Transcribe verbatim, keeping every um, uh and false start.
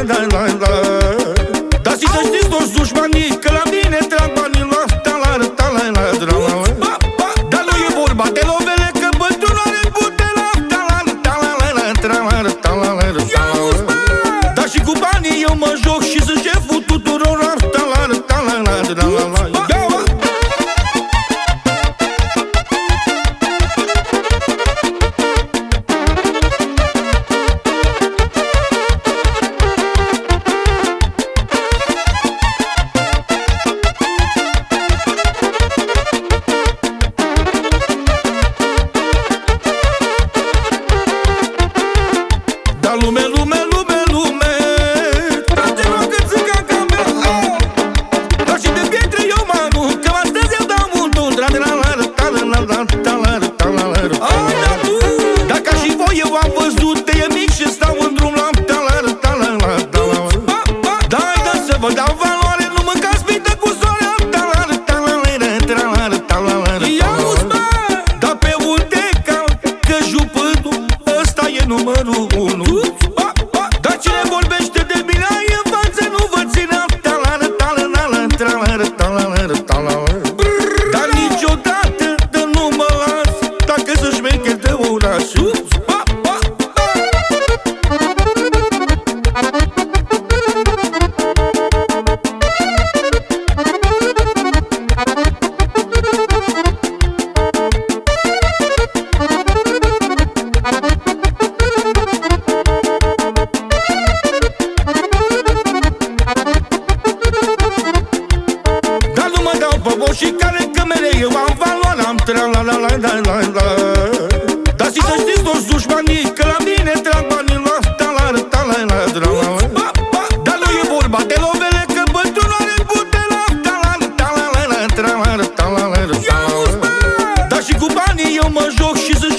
la la la. Dar și să știți toți dușmanii că la mine trag banii la ta la ta la la la la. Dar nu e vorba de lovele că bătrânul are pute la ta la ta la la la ta la ta la la la. Dar și cu banii eu mă joc și sunt șeful tuturor la ta la ta la la la la. Lume, lume, lume, lume, trage-mă că țiganca mea. Dar și de pietre eu mă arunc, că astăzi eu dau mult un tra de la la la ta la la la ta la la ta la la. Dar ca și voi eu am văzut de e mic și stau în drum la ta la la ta la la ta la. Dar hai da să vă dau valoare, nu mâncați mită cu soare. Ta la la ta la la ta la la ta la la. Dar pe unde cal, că jupâtul ăsta e numărul unu. Dar cine vorbește de mine ai în față nu vă ține talară, talară, talară, talară, talară. Dar niciodată de nu mă las dacă să șmecher de oraș. Și care că mereu am valoare, am tra la la la la la la. Dar și să știți toți dușmanii că la mine trag banii la ta la ta la la la la. Dar nu e vorba de lovele că bătrânul are pute la ta la ta la la la ta la ta la la la. Dar și cu banii eu mă joc și sunt